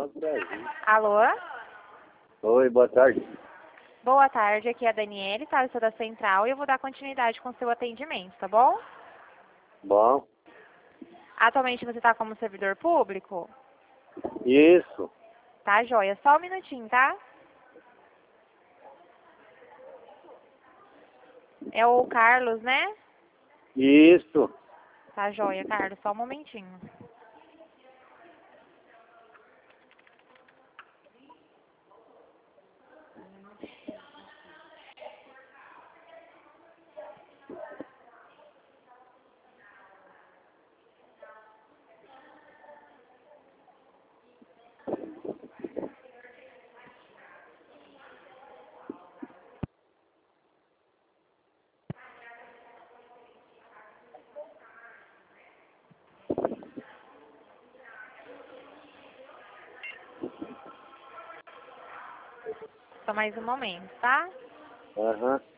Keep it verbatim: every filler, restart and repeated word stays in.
Banco Brasil. Alô? Oi, boa tarde. Boa tarde, aqui é a Daniele, tá? Eu sou da Central e eu vou dar continuidade com o seu atendimento, tá bom? Bom, Atualmente você está como servidor público? isso, Tá, joia. Só um minutinho, tá? É o Carlos, né? isso. Tá, joia, Carlos. Só um momentinho. Só mais um momento, tá? Aham.